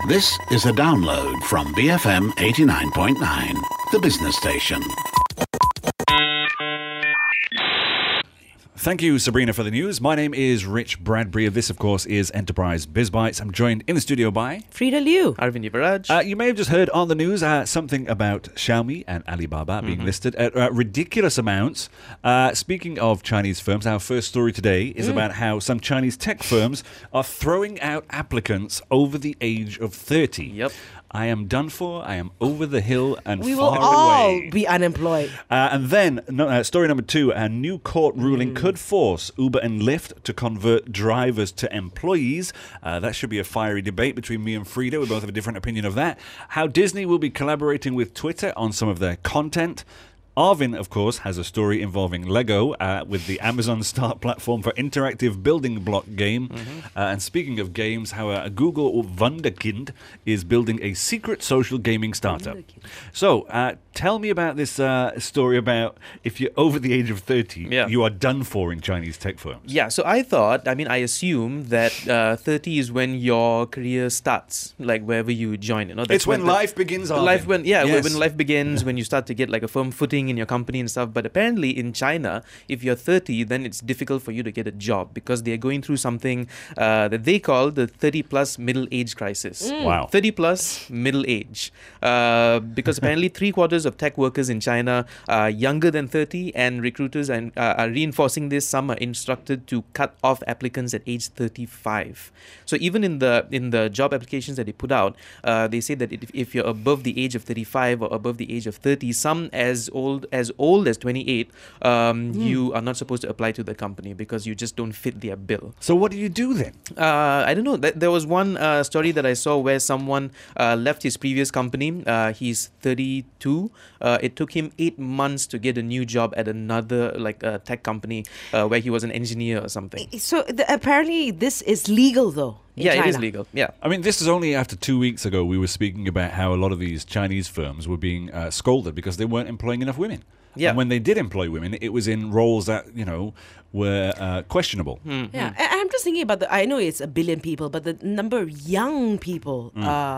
This is a download from BFM 89.9, the business station. Thank you, Sabrina, for the news. My name is Rich Bradbury. This, of course, is Enterprise BizBytes. I'm joined in the studio by Frida Liu. Arvind Yuvaraj. You may have just heard on the news something about Xiaomi and Alibaba being listed at ridiculous amounts. Speaking of Chinese firms, our first story today is about how some Chinese tech firms are throwing out applicants over the age of 30. Yep. I am done for. I am over the hill and We will far all away. be unemployed. And then, story number 2, a new court ruling could force Uber and Lyft to convert drivers to employees. That should be a fiery debate between me and Frida. We both have a different opinion of that. How Disney will be collaborating with Twitter on some of their content. Arvin, of course, has a story involving Lego with the Amazon Start platform for interactive building block game. And speaking of games, how Google Wunderkind is building a secret social gaming startup. So, tell me about this story about if you're over the age of 30, you are done for in Chinese tech firms. Yeah, so I assume that 30 is when your career starts, like wherever you join. That's it's when life begins, Arvin. When life begins, when you start to get like a firm footing in your company and stuff. But apparently in China, if you're 30, then it's difficult for you to get a job because they're going through something that they call the 30 plus middle age crisis. Wow. 30 plus middle age. Because apparently 3/4 of tech workers in China are younger than 30, and recruiters are reinforcing this. Some are instructed to cut off applicants at age 35. So even in the job applications that they put out, they say that if you're above the age of 35 or above the age of 30, some as old as 28, you are not supposed to apply to the company because you just don't fit their bill. So what do you do then? I don't know. There was one story that I saw where someone left his previous company. He's 32. It took him 8 months to get a new job at another tech company where he was an engineer or something. So apparently this is legal though. Yeah, China. it is legal. Yeah. I mean, this is only after 2 weeks ago we were speaking about how a lot of these Chinese firms were being scolded because they weren't employing enough women. Yeah. And when they did employ women, it was in roles that, were questionable. Yeah, and I'm just thinking about I know it's 1 billion people, but the number of young people,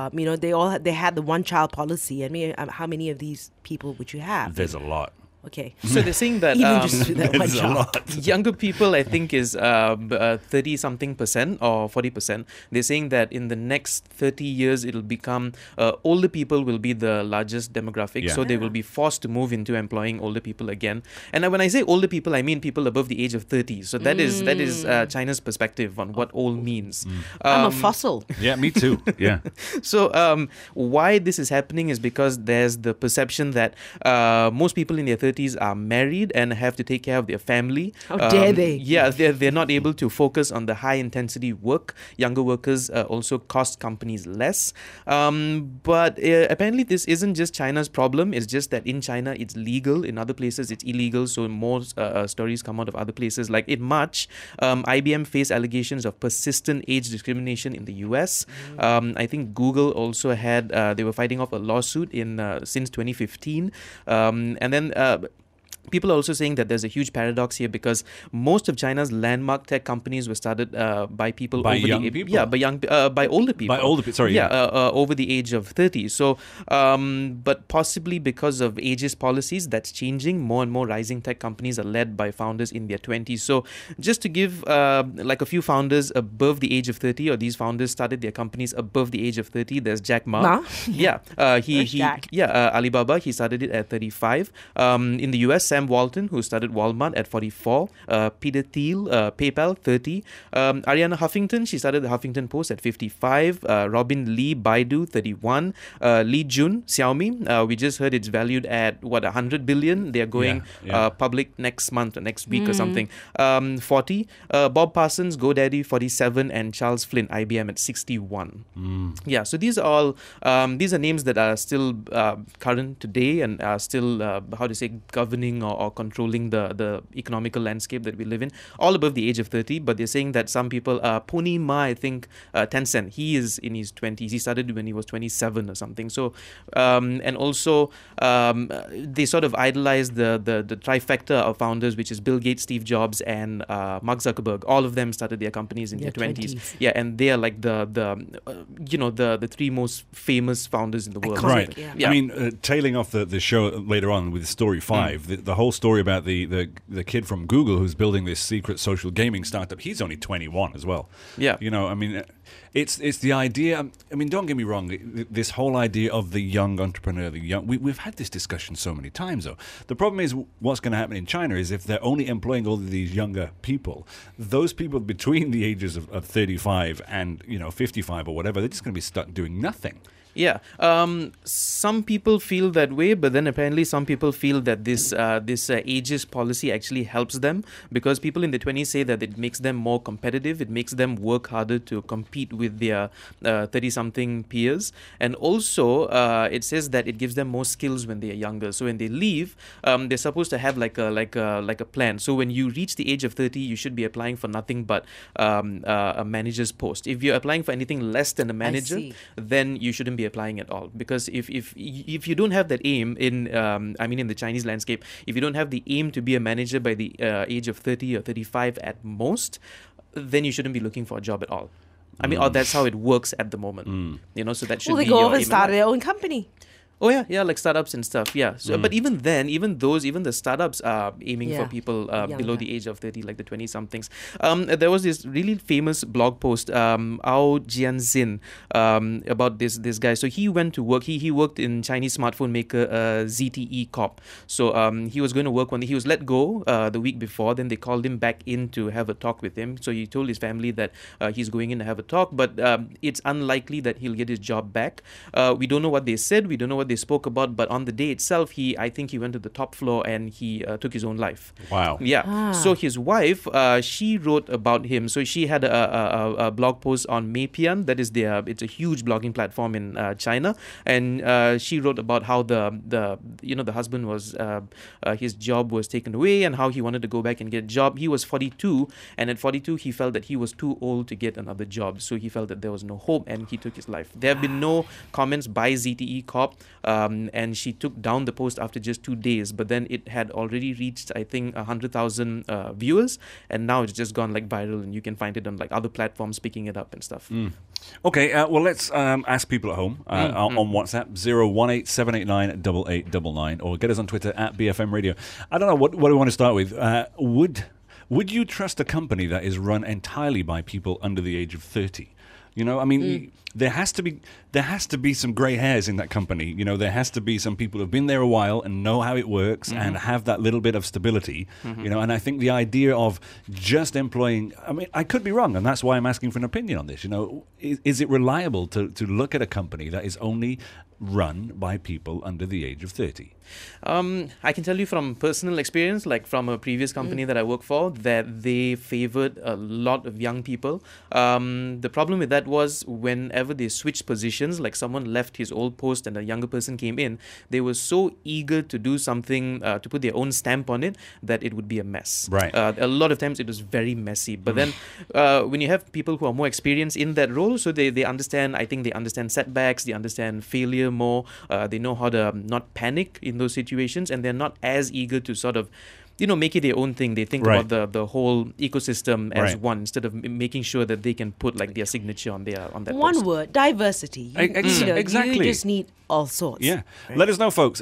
they had the one-child policy. I mean, how many of these people would you have? There's a lot. Okay. So they're saying that Even just that one There's a child. lot. younger people, I think, is 30-something percent or 40%. They're saying that in the next 30 years, it'll become older people will be the largest demographic. Yeah. So they will be forced to move into employing older people again. And when I say older people, I mean people above the age of 30. So that is China's perspective on what old means. I'm a fossil. Yeah, me too. Yeah. So why this is happening is because there's the perception that most people in their 30s are married and have to take care of their family. How dare they? Yeah, they're not able to focus on the high intensity work. Younger workers also cost companies less. But apparently this isn't just China's problem. It's just that in China it's legal. In other places it's illegal. So more stories come out of other places. Like in March, IBM faced allegations of persistent age discrimination in the US. I think Google also had, they were fighting off a lawsuit since 2015. And then people are also saying that there's a huge paradox here because most of China's landmark tech companies were started by people By over young the people. Yeah, by older people. By older people, sorry. Yeah, over the age of 30. So, but possibly because of ageist policies, that's changing. More and more rising tech companies are led by founders in their 20s. So, just to give a few founders above the age of 30, or these founders started their companies above the age of 30. There's Jack Ma. Ma? Yeah, Alibaba. He started it at 35. In the US, Sam Walton, who started Walmart at 44. Peter Thiel, PayPal, 30. Ariana Huffington, she started the Huffington Post at 55. Robin Lee, Baidu, 31. Li Jun, Xiaomi. We just heard it's valued at 100 billion. They're going public next month or next week or something. 40. Bob Parsons, GoDaddy, 47, and Charles Flynn, IBM, at 61. Yeah, so these are all these are names that are still current today and are still governing running or controlling the economical landscape that we live in, all above the age of 30. But they're saying that some people, Pony Ma, I think, Tencent, he is in his 20s. He started when he was 27 or something. So, and also they sort of idolize the trifecta of founders, which is Bill Gates, Steve Jobs, and Mark Zuckerberg. All of them started their companies in their 20s. Yeah, and they are like the three most famous founders in the world. Right. Yeah. I mean, tailing off the show later on with Story 5, the whole story about the kid from Google who's building this secret social gaming startup, he's only 21 as well. Yeah. You know, I mean, it's the idea. I mean, don't get me wrong. This whole idea of the young entrepreneur, we've had this discussion so many times, though. The problem is what's going to happen in China is if they're only employing all of these younger people, those people between the ages of 35 and 55 or whatever, they're just going to be stuck doing nothing. Yeah, some people feel that way, but then apparently some people feel that this ageist policy actually helps them, because people in their 20s say that it makes them more competitive, it makes them work harder to compete with their 30-something peers, and also it says that it gives them more skills when they are younger. So when they leave, they're supposed to have like a plan. So when you reach the age of 30, you should be applying for nothing but a manager's post. If you're applying for anything less than a manager, then you shouldn't be applying at all, because if you don't have that aim in the Chinese landscape, if you don't have the aim to be a manager by the age of 30 or 35 at most, then you shouldn't be looking for a job at all. I mean, or that's how it works at the moment. So that should be they go your over and aim in start life. their own company. Oh yeah, like startups and stuff. Yeah, so, but even then, even the startups are aiming for people below Younger. the age of 30, like the 20-somethings. There was this really famous blog post, Ao Jianxin, about this guy. So he went to work. He worked in Chinese smartphone maker ZTE Corp. So he was going to work one day. He was let go the week before. Then they called him back in to have a talk with him. So he told his family that he's going in to have a talk, but it's unlikely that he'll get his job back. We don't know what they said. We don't know what they spoke about, but on the day itself, I think he went to the top floor and he took his own life. Wow. Yeah. So his wife, she wrote about him. So she had a blog post on Meipian. That is it's a huge blogging platform in China, and she wrote about how the husband was his job was taken away and how he wanted to go back and get a job. He was 42, and at 42 he felt that he was too old to get another job. So he felt that there was no hope, and he took his life. There have been no comments by ZTE Corp. And she took down the post after just 2 days, but then it had already reached, I think, 100,000 viewers, and now it's just gone like viral, and you can find it on like other platforms picking it up and stuff. Okay, well, let's ask people at home on WhatsApp, 018-789-8899, or get us on Twitter at BFM Radio. I don't know, what do we want to start with? Would you trust a company that is run entirely by people under the age of 30? You know, I mean, there has to be some grey hairs in that company. You know, there has to be some people who've been there a while and know how it works and have that little bit of stability. You know, and I think the idea of just employing, I mean, I could be wrong, and that's why I'm asking for an opinion on this. You know, is it reliable to look at a company that is only run by people under the age of 30? I can tell you from personal experience, like from a previous company that I worked for, that they favored a lot of young people. The problem with that was whenever they switched positions, like someone left his old post and a younger person came in, they were so eager to do something, to put their own stamp on it, that it would be a mess. Right. A lot of times it was very messy. But then when you have people who are more experienced in that role, so they understand, I think they understand setbacks, they understand failure more, they know how to not panic in those situations, and they're not as eager to sort of make it their own thing. They think Right. about the whole ecosystem as Right. one, instead of making sure that they can put like their signature on that One post. word, diversity. Exactly. You just need all sorts. Yeah. right? Let us know, folks.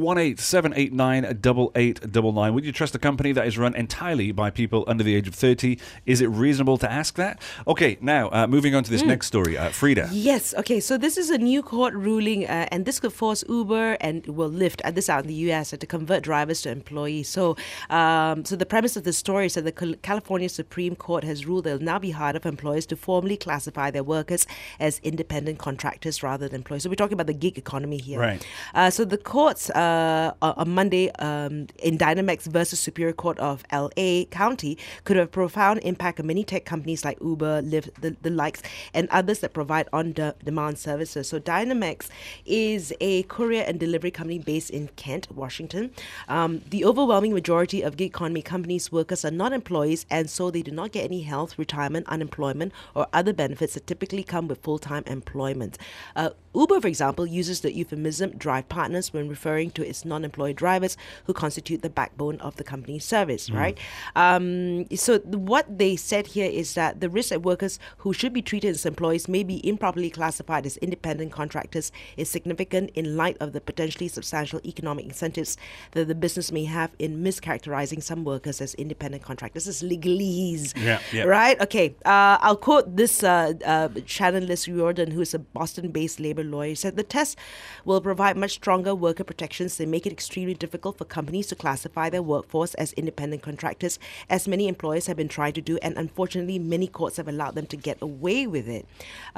018-789-8899. Would you trust a company that is run entirely by people under the age of 30? Is it reasonable to ask that? Okay, now, moving on to this next story. Frida. Yes. Okay. So this is a new court ruling, and this could force Uber and Lyft, this out in the U.S., to convert drivers to employees. So the premise of the story is that the California Supreme Court has ruled it'll now be harder for employers to formally classify their workers as independent contractors rather than employees. So we're talking about the gig economy. economy here. Right. So the courts on Monday in Dynamex versus Superior Court of LA County could have a profound impact on many tech companies like Uber, Lyft, the likes, and others that provide on-demand services. So Dynamex is a courier and delivery company based in Kent, Washington. The overwhelming majority of gig economy companies' workers are not employees, and so they do not get any health, retirement, unemployment, or other benefits that typically come with full-time employment. Uber, for example, uses the euphemism drive partners when referring to its non-employed drivers who constitute the backbone of the company's service, right? So what they said here is that the risk that workers who should be treated as employees may be improperly classified as independent contractors is significant in light of the potentially substantial economic incentives that the business may have in mischaracterizing some workers as independent contractors. This is legalese, right? Okay, I'll quote this Shannon Liz Riordan, who is a Boston-based labor lawyer. He said the test will provide much stronger worker protections. They make it extremely difficult for companies to classify their workforce as independent contractors, as many employers have been trying to do, and unfortunately many courts have allowed them to get away with it.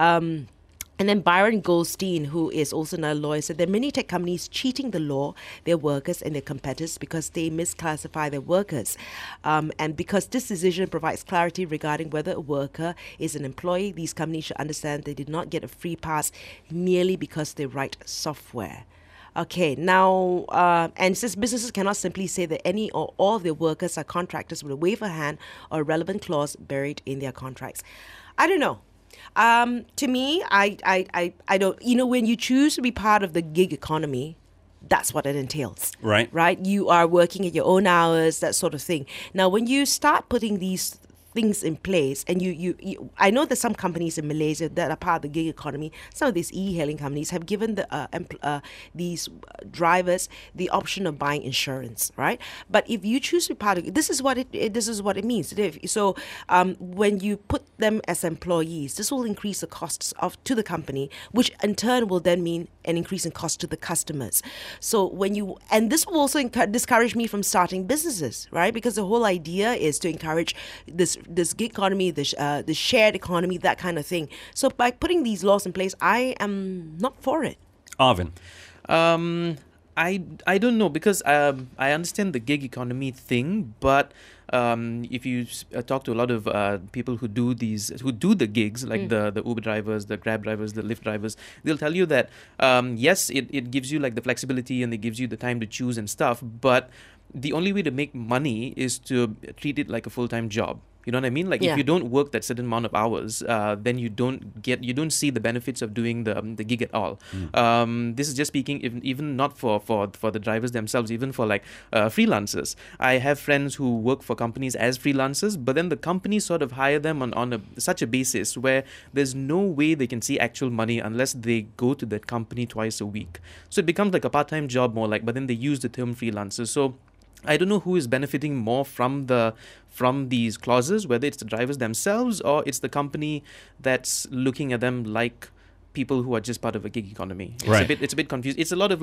And then Byron Goldstein, who is also another lawyer, said there are many tech companies cheating the law, their workers and their competitors because they misclassify their workers. And because this decision provides clarity regarding whether a worker is an employee, these companies should understand they did not get a free pass merely because they write software. Okay, now, and since businesses cannot simply say that any or all of their workers are contractors with a wave of hand or a relevant clause buried in their contracts. I don't know. To me, I don't, when you choose to be part of the gig economy, that's what it entails. Right. Right? You are working at your own hours, that sort of thing. Now, when you start putting these things in place, and you I know that some companies in Malaysia that are part of the gig economy, some of these e-hailing companies have given these drivers the option of buying insurance, right? But if you choose to be part of it, this is what it means. So when you put them as employees, this will increase the costs to the company, which in turn will then mean an increase in cost to the customers. So and this will also discourage me from starting businesses, right? Because the whole idea is to encourage this gig economy, the shared economy, that kind of thing. So by putting these laws in place, I am not for it. Arvin. I don't know, because I understand the gig economy thing, but if you talk to a lot of people who do the gigs, like the Uber drivers, the Grab drivers, the Lyft drivers, they'll tell you that yes, it gives you like the flexibility and it gives you the time to choose and stuff, but the only way to make money is to treat it like a full-time job. You know what I mean? Like if you don't work that certain amount of hours, then you don't see the benefits of doing the gig at all. This is just speaking even not for the drivers themselves, even for like freelancers. I have friends who work for companies as freelancers, but then the companies sort of hire them on such a basis where there's no way they can see actual money unless they go to that company twice a week. So it becomes like a part-time job more like, but then they use the term freelancers. So I don't know who is benefiting more from these clauses, whether it's the drivers themselves or it's the company that's looking at them like people who are just part of a gig economy. It's a bit confused. It's a lot of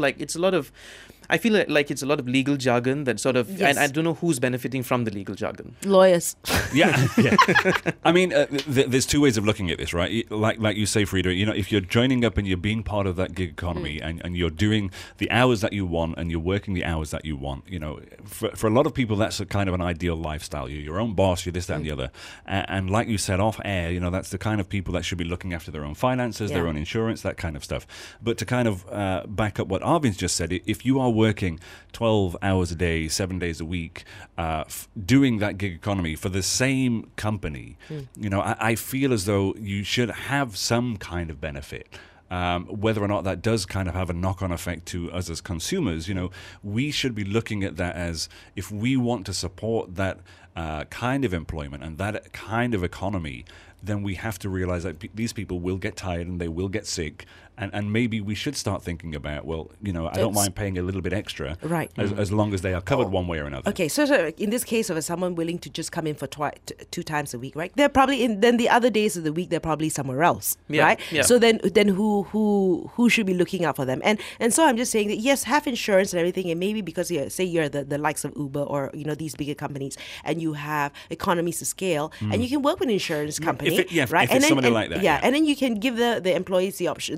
I feel like it's a lot of legal jargon that sort of, and I don't know who's benefiting from the legal jargon. Lawyers. Yeah. I mean, there's two ways of looking at this, right? Like you say, Frida, if you're joining up and you're being part of that gig economy and you're doing the hours that you want and you're working the hours that you want, for a lot of people, that's a kind of an ideal lifestyle. You're your own boss, you're this, that, and the other. And like you said off air, that's the kind of people that should be looking after their own finances, their own insurance, that kind of stuff. But to kind of back up what Arvin's just said, if you are working 12 hours a day, 7 days a week, doing that gig economy for the same company, I feel as though you should have some kind of benefit. Whether or not that does kind of have a knock-on effect to us as consumers, we should be looking at that as, if we want to support that kind of employment and that kind of economy, then we have to realize that these people will get tired and they will get sick. And maybe we should start thinking about, I don't mind paying a little bit extra, right? As long as they are covered one way or another. Okay, so in this case of someone willing to just come in for 2 times a week, right? They're probably then the other days of the week they're probably somewhere else, right? Yeah. So then who should be looking out for them? And so I'm just saying that yes, have insurance and everything, and maybe because say you're the likes of Uber or these bigger companies, and you have economies of scale, and you can work with an insurance company, if it's right? somebody like that, yeah. And then you can give the employees the option,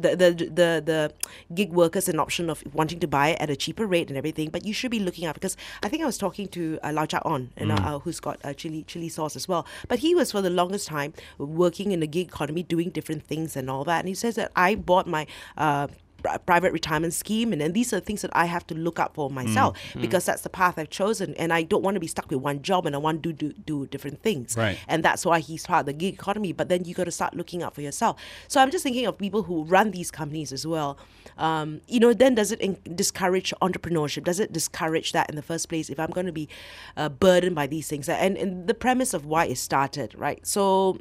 the gig workers an option of wanting to buy it at a cheaper rate and everything. But you should be looking out, because I think I was talking to Lau Cha On, who's got chili sauce as well. But he was for the longest time working in the gig economy, doing different things and all that. And he says that I bought my private retirement scheme, and then these are the things that I have to look up for myself, because that's the path I've chosen, and I don't want to be stuck with one job, and I want to do different things. Right. And that's why he's part of the gig economy. But then you got to start looking out for yourself. So I'm just thinking of people who run these companies as well. Then does it discourage entrepreneurship? Does it discourage that in the first place if I'm going to be burdened by these things? And the premise of why it started, right? So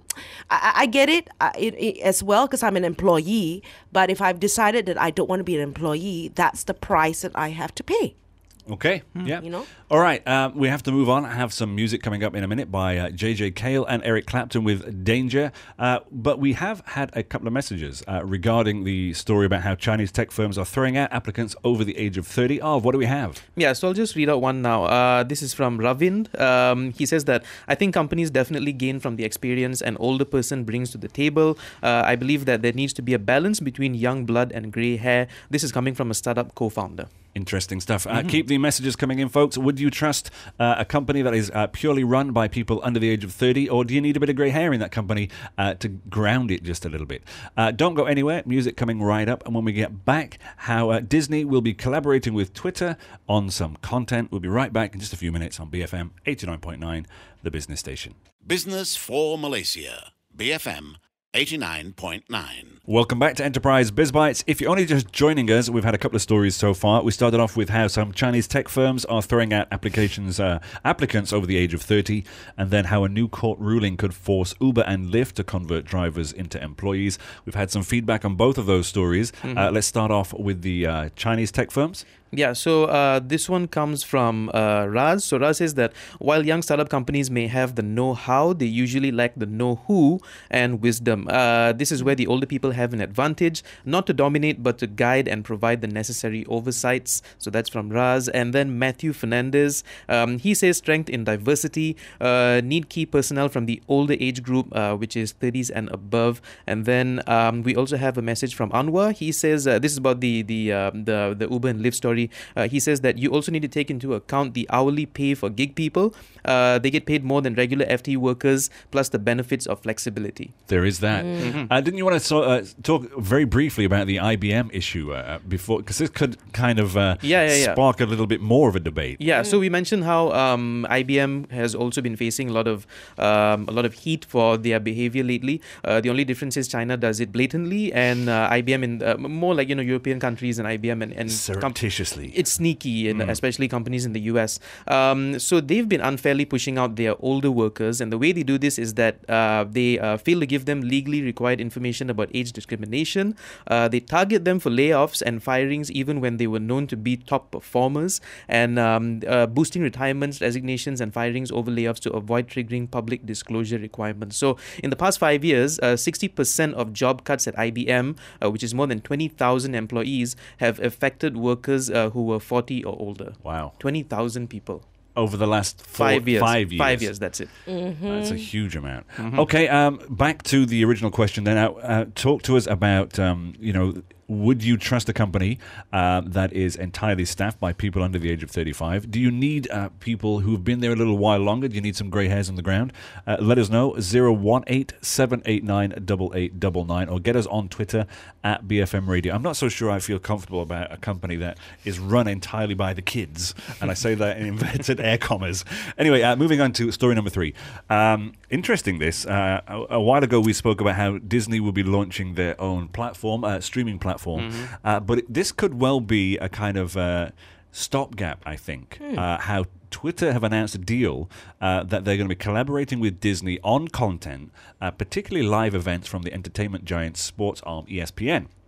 I get it, as well, because I'm an employee. But if I've decided that I don't want to be an employee, that's the price that I have to pay. Okay, yeah. You know? All right, we have to move on. I have some music coming up in a minute by JJ Cale and Eric Clapton with Danger. But we have had a couple of messages regarding the story about how Chinese tech firms are throwing out applicants over the age of 30. What do we have? Yeah, so I'll just read out one now. This is from Ravind. He says that I think companies definitely gain from the experience an older person brings to the table. I believe that there needs to be a balance between young blood and grey hair. This is coming from a startup co-founder. Interesting stuff. Keep the messages coming in, folks. Would you trust a company that is purely run by people under the age of 30, or do you need a bit of grey hair in that company to ground it just a little bit? Don't go anywhere. Music coming right up. And when we get back, how Disney will be collaborating with Twitter on some content. We'll be right back in just a few minutes on BFM 89.9, the business station. Business for Malaysia. BFM 89.9. Welcome back to Enterprise BizBytes. If you're only just joining us, we've had a couple of stories so far. We started off with how some Chinese tech firms are throwing out applicants over the age of 30, and then how a new court ruling could force Uber and Lyft to convert drivers into employees. We've had some feedback on both of those stories. Let's start off with the Chinese tech firms. Yeah, so this one comes from Raz. So Raz says that while young startup companies may have the know-how, they usually lack the know-who and wisdom. This is where the older people have an advantage, not to dominate, but to guide and provide the necessary oversights. So that's from Raz. And then Matthew Fernandez, he says strength in diversity, need key personnel from the older age group, which is 30s and above. And then we also have a message from Anwar. He says, this is about the Uber and Lyft story. He says that you also need to take into account the hourly pay for gig people. They get paid more than regular FTE workers, plus the benefits of flexibility. There is that. Didn't you want to talk very briefly about the IBM issue before? Because this could kind of spark a little bit more of a debate. Yeah, so we mentioned how IBM has also been facing a lot of heat for their behavior lately. The only difference is China does it blatantly, and IBM in more like European countries and IBM and surreptitiously. It's sneaky, and especially companies in the US. So they've been unfairly pushing out their older workers, and the way they do this is that they fail to give them legally required information about age discrimination. They target them for layoffs and firings even when they were known to be top performers, and boosting retirements, resignations, and firings over layoffs to avoid triggering public disclosure requirements. So in the past 5 years, 60% of job cuts at IBM, which is more than 20,000 employees, have affected workers who were 40 or older. Wow. 20,000 people. Over the last 5 years. 5 years. 5 years, that's it. That's a huge amount. Okay, back to the original question then. Talk to us about, would you trust a company that is entirely staffed by people under the age of 35? Do you need people who have been there a little while longer? Do you need some grey hairs on the ground? Let us know, 018-789-8899, or get us on Twitter at BFM Radio. I'm not so sure I feel comfortable about a company that is run entirely by the kids, and I say that in inverted air commas. Anyway, moving on to story number 3. Interesting this. A while ago we spoke about how Disney will be launching their own platform, streaming platform. But this could well be a kind of stopgap, I think. How Twitter have announced a deal that they're going to be collaborating with Disney on content, particularly live events from the entertainment giant sports arm ESPN.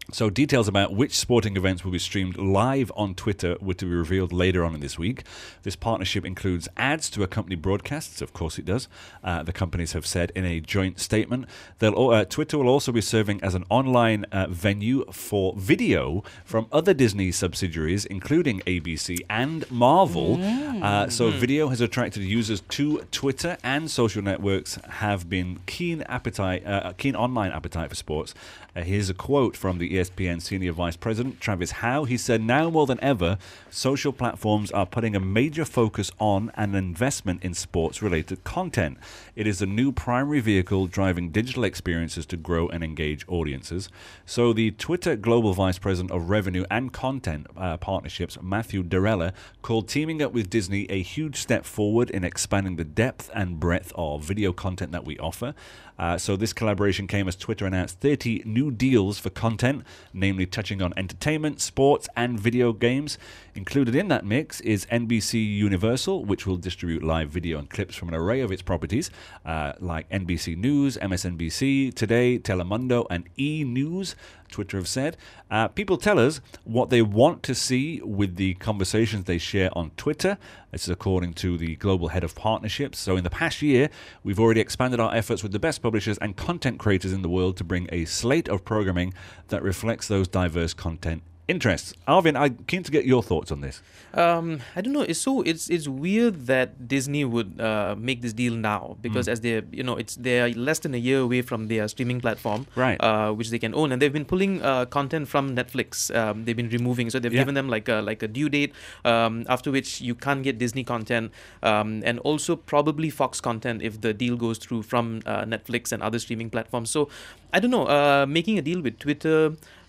So details about which sporting events will be streamed live on Twitter were to be revealed later on in this week. This partnership includes ads to accompany broadcasts. Of course it does. The companies have said in a joint statement. Twitter will also be serving as an online venue for video from other Disney subsidiaries, including ABC and Marvel. So video has attracted users to Twitter, and social networks have been keen online appetite for sports. Here's a quote from the ESPN Senior Vice President, Travis Howe. He said, "Now more than ever, social platforms are putting a major focus on an investment in sports-related content. It is a new primary vehicle driving digital experiences to grow and engage audiences." So the Twitter Global Vice President of Revenue and Content Partnerships, Matthew Darella, called teaming up with Disney a huge step forward in expanding the depth and breadth of video content that we offer. So this collaboration came as Twitter announced 30 new deals for content, namely touching on entertainment, sports, and video games. Included in that mix is NBC Universal, which will distribute live video and clips from an array of its properties, like NBC News, MSNBC, Today, Telemundo, and E! News. Twitter have said. People tell us what they want to see with the conversations they share on Twitter. This is according to the global head of partnerships. So in the past year, we've already expanded our efforts with the best publishers and content creators in the world to bring a slate of programming that reflects those diverse content interests. Arvin, I'm keen to get your thoughts on this. I don't know. It's weird that Disney would make this deal now, because as they're less than a year away from their streaming platform, Right. Which they can own, and they've been pulling content from Netflix. They've been removing, so they've given them like a due date, after which you can't get Disney content, and also probably Fox content if the deal goes through from Netflix and other streaming platforms. So I don't know. Making a deal with Twitter.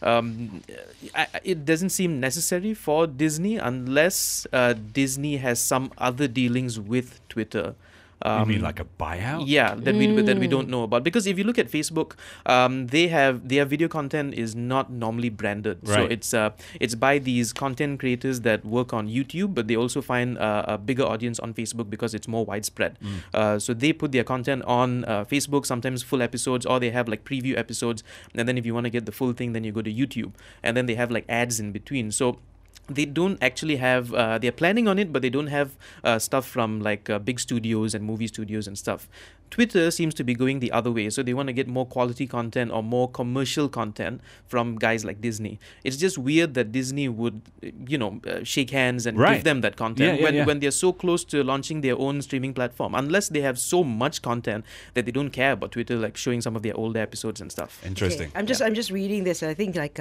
It doesn't seem necessary for Disney unless Disney has some other dealings with Twitter. You mean like a buyout? Yeah, that we don't know about. Because if you look at Facebook, their video content is not normally branded. Right. So it's by these content creators that work on YouTube, but they also find a bigger audience on Facebook because it's more widespread. So they put their content on Facebook, sometimes full episodes, or they have like preview episodes. And then if you want to get the full thing, then you go to YouTube. And then they have like ads in between. So they don't actually have, they're planning on it, but they don't have stuff from like big studios and movie studios and stuff. Twitter seems to be going the other way. So they want to get more quality content or more commercial content from guys like Disney. It's just weird that Disney would, shake hands and give them that content when they're so close to launching their own streaming platform. Unless they have so much content that they don't care about Twitter, like showing some of their older episodes and stuff. Interesting. Okay. I'm just reading this, and I think like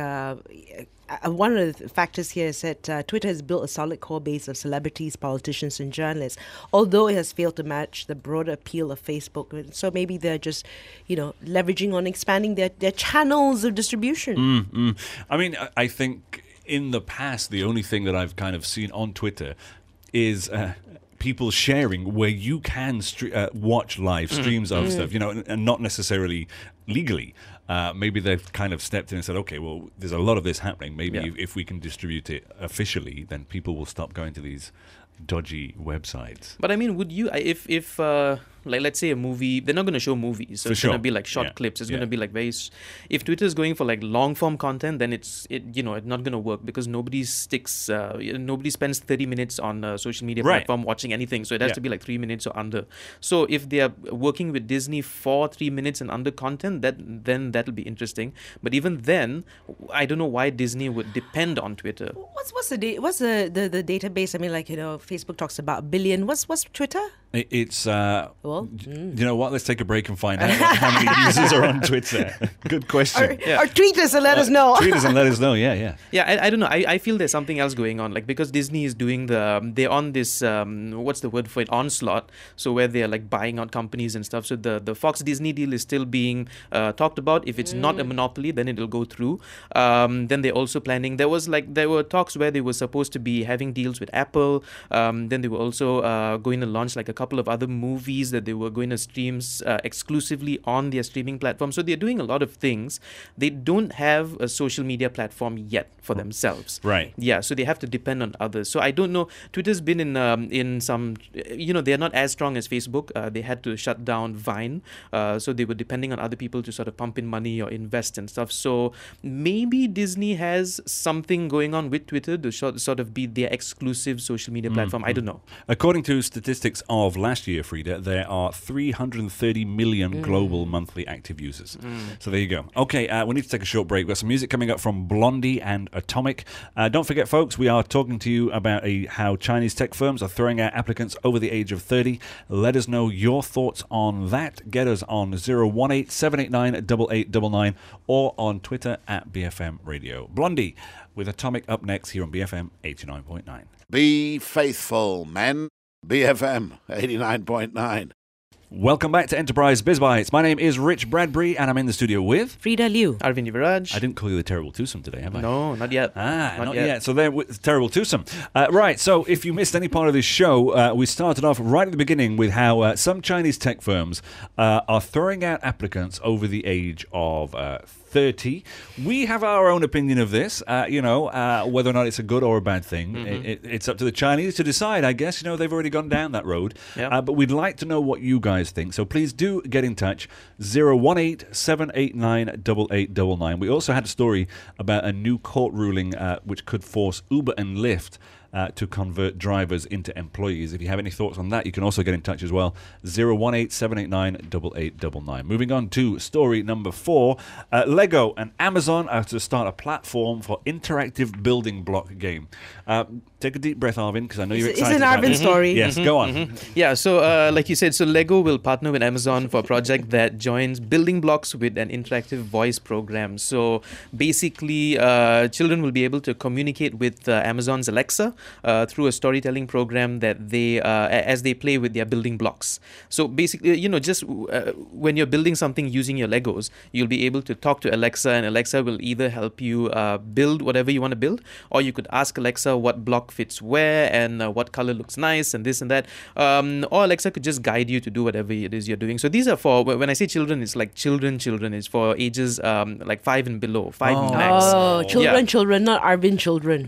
one of the factors here is that Twitter has built a solid core base of celebrities, politicians, and journalists, although it has failed to match the broader appeal of Facebook. So maybe they're just, leveraging on expanding their channels of distribution. I mean, I think in the past, the only thing that I've kind of seen on Twitter is people sharing where you can watch live streams of stuff, and not necessarily legally. Maybe they've kind of stepped in and said, okay, well, there's a lot of this happening. Maybe if we can distribute it officially, then people will stop going to these dodgy websites. But I mean, would you, if like let's say a movie, they're not going to show movies, so it's going to be like short clips. It's going to be like if Twitter is going for like long form content, then it's not going to work, because nobody spends 30 minutes on a social media platform watching anything, so it has to be like 3 minutes or under. So if they are working with Disney for 3 minutes and under content, then that'll be interesting. But even then, I don't know why Disney would depend on Twitter. What's the database? I mean, like, Facebook talks about 1 billion. What's Twitter? It's you know what? Let's take a break and find out how many users are on Twitter. Good question. Or tweet us and let us know. Tweet us and let us know. Yeah. I don't know. I feel there's something else going on. Like, because Disney is doing they're on this what's the word for it? Onslaught. So where they're like buying out companies and stuff. So the Fox Disney deal is still being talked about. If it's not a monopoly, then it'll go through. Then they're also planning. There were talks where they were supposed to be having deals with Apple. Then they were also going to launch like a couple of other movies that they were going to stream exclusively on their streaming platform. So they're doing a lot of things. They don't have a social media platform yet for themselves. Right. Yeah, so they have to depend on others. So I don't know. Twitter's been in some, they're not as strong as Facebook. They had to shut down Vine. So they were depending on other people to sort of pump in money or invest and stuff. So maybe Disney has something going on with Twitter to sort of be their exclusive social media platform. I don't know. According to statistics of last year, Frida, there are 330 million global monthly active users. So there you go. Okay, we need to take a short break. We've got some music coming up from Blondie and Atomic. Don't forget, folks, we are talking to you about how Chinese tech firms are throwing out applicants over the age of 30. Let us know your thoughts on that. Get us on 018 789 8899 or on Twitter at BFM Radio. Blondie with Atomic up next here on BFM 89.9. Be faithful, men. BFM 89.9. Welcome back to Enterprise BizBytes. My name is Rich Bradbury, and I'm in the studio with Frida Liu. Arvind Yuvaraj. I didn't call you the Terrible Twosome today, have I? No, not yet. Not yet. So there, Terrible Twosome. Right, so if you missed any part of this show, we started off right at the beginning with how some Chinese tech firms are throwing out applicants over the age of 30. We have our own opinion of this, whether or not it's a good or a bad thing. It's up to the Chinese to decide, I guess. They've already gone down that road. Yep. But we'd like to know what you guys think. So please do get in touch. 018 789 8899. We also had a story about a new court ruling which could force Uber and Lyft to convert drivers into employees. If you have any thoughts on that, you can also get in touch as well. 018 789 8899. Moving on to story number 4. Lego and Amazon are to start a platform for interactive building block game. Take a deep breath, Arvind, because I know you're excited. It's an Arvind story. Yes, go on. Yeah, so like you said, so Lego will partner with Amazon for a project that joins building blocks with an interactive voice program. So basically, children will be able to communicate with Amazon's Alexa through a storytelling program that they as they play with their building blocks. So basically, just when you're building something using your Legos, you'll be able to talk to Alexa, and Alexa will either help you build whatever you want to build, or you could ask Alexa what block fits where and what color looks nice and this and that. Or Alexa could just guide you to do whatever it is you're doing. So these are for, when I say children, it's like children. It's for ages like 5 and below, 5 max. Oh, children, not Arvind children.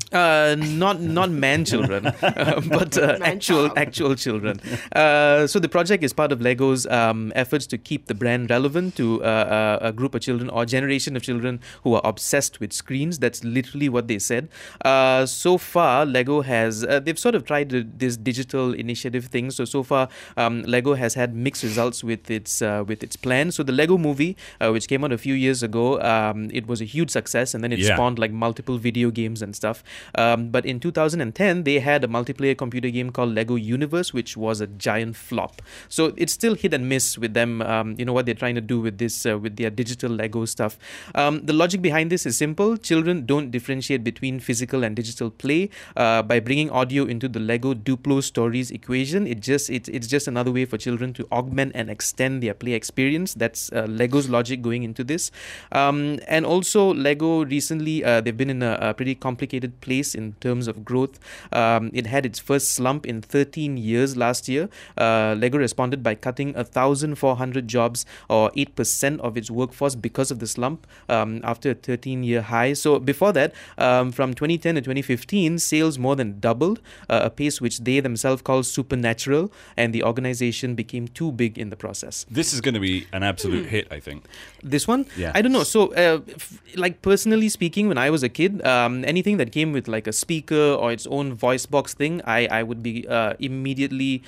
Not man children, but actual children. So the project is part of Lego's efforts to keep the brand relevant to a group of children or generation of children who are obsessed with screens. That's literally what they said. So far, Lego has they've sort of tried this digital initiative thing. So far, Lego has had mixed results with its plan. So the Lego Movie, which came out a few years ago, it was a huge success, and then it spawned like multiple video games and stuff. But in 2010, they had a multiplayer computer game called Lego Universe, which was a giant flop. So it's still hit and miss with them. What they're trying to do with this, with their digital Lego stuff. The logic behind this is simple. Children don't differentiate between physical and digital play. By bringing audio into the Lego Duplo Stories equation, it's just another way for children to augment and extend their play experience. That's Lego's logic going into this. And also, Lego recently, they've been in a pretty complicated place in terms of growth. It had its first slump in 13 years last year. Lego responded by cutting 1,400 jobs, or 8% of its workforce, because of the slump after a 13-year high. So before that, from 2010 to 2015, sales more than doubled, a pace which they themselves call supernatural, and the organization became too big in the process. This is going to be an absolute hit, I think. This one? Yeah. I don't know. So, like personally speaking, when I was a kid, anything that came with like a speaker or its own voice box thing, I would be immediately,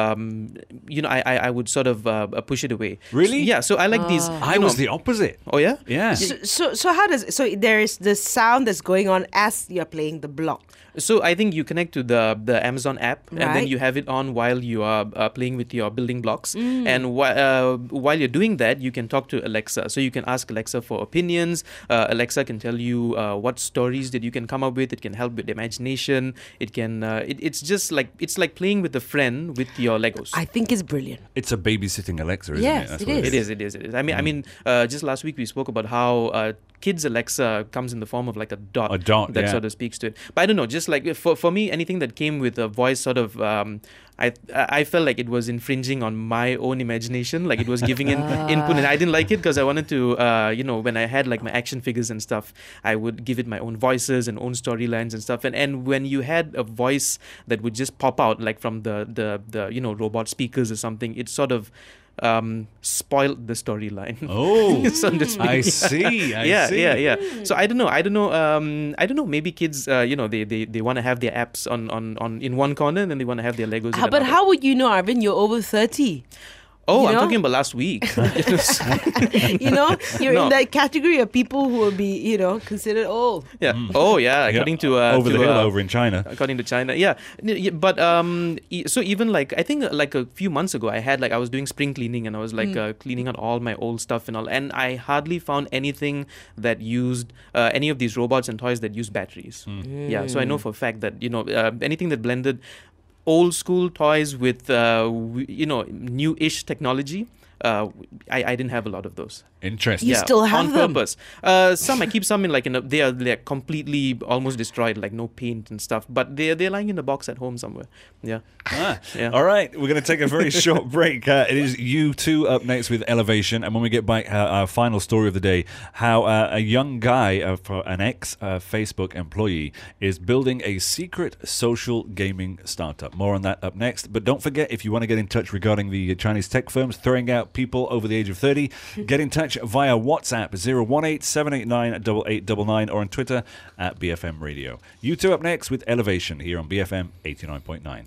I would sort of push it away. Really? Yeah. So I like these. I was the opposite. Oh yeah? Yeah. So how does there is the sound that's going on as you're playing the block? So I think you connect to the Amazon app, and then Right. you have it on while you are playing with your building blocks. And while you're doing that, you can talk to Alexa. So you can ask Alexa for opinions. Alexa can tell you what stories that you can come up with. It can help with imagination. It can. It's just like playing with a friend with your Legos. I think it's brilliant. It's a babysitting Alexa, isn't Yes, it? That's it what is. It is. I mean, just last week we spoke about how kids Alexa comes in the form of like a dot. A dot, that yeah. sort of speaks to it. But I don't know. Just like for me, anything that came with a voice sort of. I felt like it was infringing on my own imagination, like it was giving in input, and I didn't like it because I wanted to, when I had like my action figures and stuff, I would give it my own voices and own storylines and stuff. And when you had a voice that would just pop out like from the robot speakers or something, it sort of spoiled the storyline. Oh, So to speak. I see. I see. Yeah. So I don't know. Maybe kids, they want to have their apps on in one corner, and then they want to have their Legos. In But another. how would you know, Arvin? You're over 30. Oh, you I'm know? talking about last week. You know, you're No. in that category of people who will be, considered old. Yeah. Oh, yeah. According to over to, the hill over in China. According to China, yeah. But so even like I think like a few months ago, I was doing spring cleaning, and I was like cleaning out all my old stuff and all, and I hardly found anything that used any of these robots and toys that use batteries. Yeah, so I know for a fact that anything that blended old school toys with new-ish technology. I didn't have a lot of those. Interesting. You still have on them? purpose. Some I keep some in they are like completely almost destroyed, like no paint and stuff. But they're lying in a box at home somewhere. Yeah. Yeah. All right, we're going to take a very short break. It is U2 up next with Elevation, and when we get back, our final story of the day: how a young guy, an ex-Facebook employee, is building a secret social gaming startup. More on that up next. But don't forget, if you want to get in touch regarding the Chinese tech firms throwing out people over the age of 30, get in touch via WhatsApp 018-789-8899 or on Twitter at BFM Radio. U2 up next with Elevation here on BFM 89.9.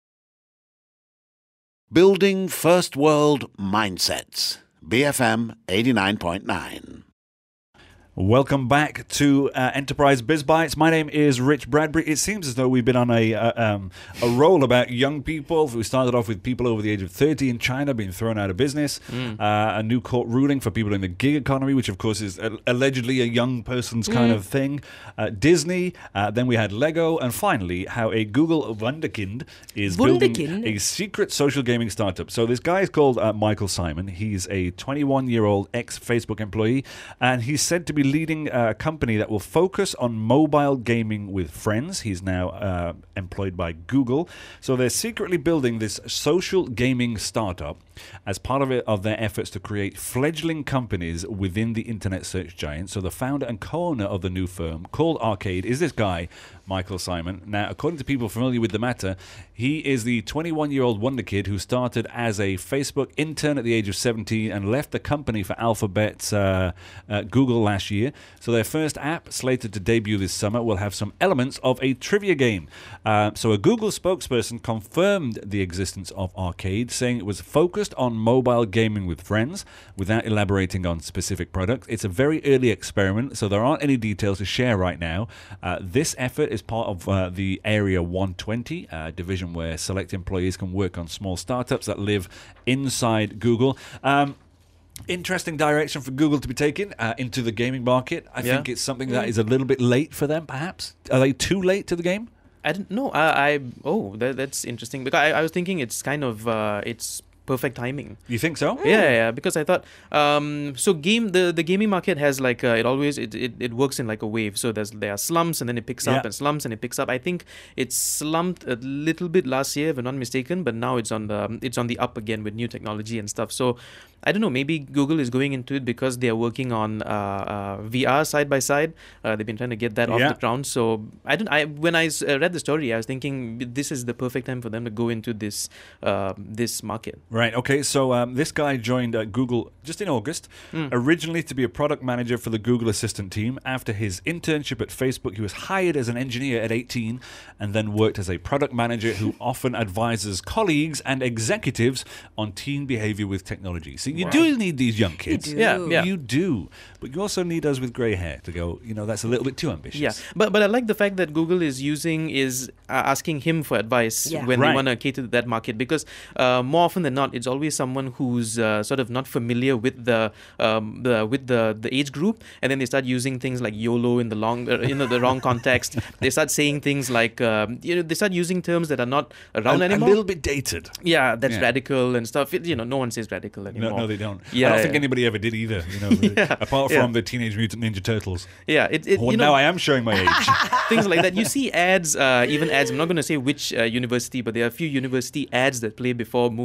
Building First World Mindsets. BFM 89.9. Welcome back to Enterprise Biz Bites. My name is Rich Bradbury. It seems as though we've been on a roll about young people. We started off with people over the age of 30 in China being thrown out of business. A new court ruling for people in the gig economy, which of course is allegedly a young person's kind of thing. Disney. Then we had Lego. And finally, how a Google wunderkind is building a secret social gaming startup. So this guy is called Michael Simon. He's a 21-year-old ex-Facebook employee, and he's said to be leading a company that will focus on mobile gaming with friends. He's now employed by Google. So they're secretly building this social gaming startup as part of their efforts to create fledgling companies within the internet search giant. So the founder and co-owner of the new firm, called Arcade, is this guy, Michael Simon. Now, according to people familiar with the matter, he is the 21-year-old wonder kid who started as a Facebook intern at the age of 17 and left the company for Alphabet's Google last year. So their first app, slated to debut this summer, will have some elements of a trivia game. So a Google spokesperson confirmed the existence of Arcade, saying it was focused on mobile gaming with friends, without elaborating on specific products. It's a very early experiment, so there aren't any details to share right now. This effort is part of the Area 120 division, where select employees can work on small startups that live inside Google. Interesting direction for Google to be taking into the gaming market. I think it's something that is a little bit late for them, perhaps. Are they too late to the game? I don't know. That's interesting, because I was thinking it's kind of it's perfect timing. You think so? Yeah, because I thought the gaming market has like it works in like a wave. So there are slumps, and then it picks up, and slumps, and it picks up. I think it slumped a little bit last year, if I'm not mistaken, but now it's on the up again with new technology and stuff. So I don't know, maybe Google is going into it because they are working on VR side by side. They've been trying to get that off the ground. So when I read the story, I was thinking this is the perfect time for them to go into this market. Right, okay, so this guy joined Google just in August, originally to be a product manager for the Google Assistant team. After his internship at Facebook, he was hired as an engineer at 18 and then worked as a product manager who often advises colleagues and executives on teen behavior with technology. So you do need these young kids. You do. Yeah. You do. But you also need us with grey hair to go, that's a little bit too ambitious. Yeah, but I like the fact that Google is asking him for advice when they want to cater to that market, because more often than not, it's always someone who's sort of not familiar with the age group, and then they start using things like YOLO in the wrong context. They start saying things like they start using terms that are not around anymore. A little bit dated. Yeah, that's radical and stuff. No one says radical anymore. No, they don't. Yeah, I don't think anybody ever did either. Apart from the Teenage Mutant Ninja Turtles. Yeah, now I am showing my age. Things like that. You see ads, even ads. I'm not going to say which university, but there are a few university ads that play before movies. If you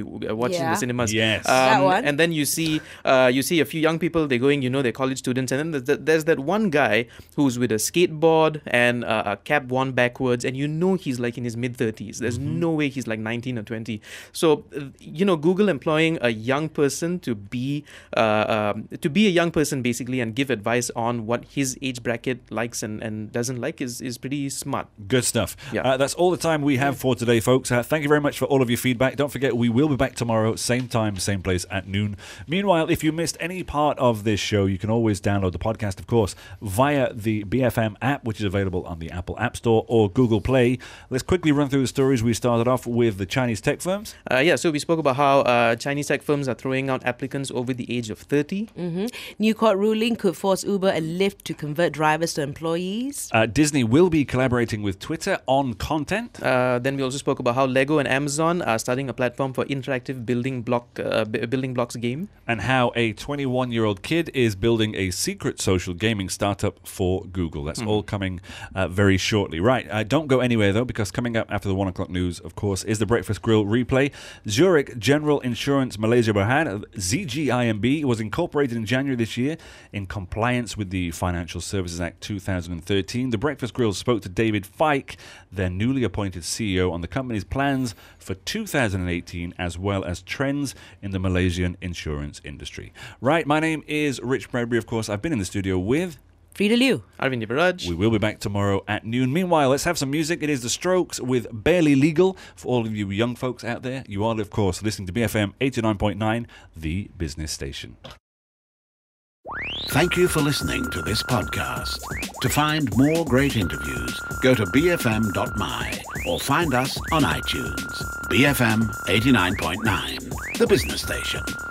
watch in the cinemas. Yes. That one. And then you see a few young people. They're going, they're college students, and then there's that one guy who's with a skateboard and a cap worn backwards, and he's like in his mid-30s. There's no way he's like 19 or 20. So Google employing a young person to be a young person basically and give advice on what his age bracket likes and doesn't like is pretty smart. Good stuff. Yeah. That's all the time we have for today, folks. Thank you very much for all of your feedback. Don't forget, we will be back tomorrow, same time, same place at noon. Meanwhile, if you missed any part of this show, you can always download the podcast, of course, via the BFM app, which is available on the Apple App Store or Google Play. Let's quickly run through the stories. We started off with the Chinese tech firms. So we spoke about how Chinese tech firms are throwing out applicants over the age of 30. New court ruling could force Uber and Lyft to convert drivers to employees. Disney will be collaborating with Twitter on content. Then we also spoke about how Lego and Amazon are starting a platform for interactive building blocks game. And how a 21-year-old kid is building a secret social gaming startup for Google. That's all coming very shortly. Right, don't go anywhere though, because coming up after the 1 o'clock news, of course, is the Breakfast Grill replay. Zurich General Insurance Malaysia Berhad, ZGIMB, was incorporated in January this year in compliance with the Financial Services Act 2013. The Breakfast Grill spoke to David Fike, their newly appointed CEO, on the company's plans for 2018 as well as trends in the Malaysian insurance industry. Right, my name is Rich Bradbury, of course. I've been in the studio with Frida Liu. Arvind Devaraj. We will be back tomorrow at noon. Meanwhile, let's have some music. It is The Strokes with Barely Legal. For all of you young folks out there, you are, of course, listening to BFM 89.9, the business station. Thank you for listening to this podcast. To find more great interviews, go to bfm.my or find us on iTunes. BFM 89.9, the business station.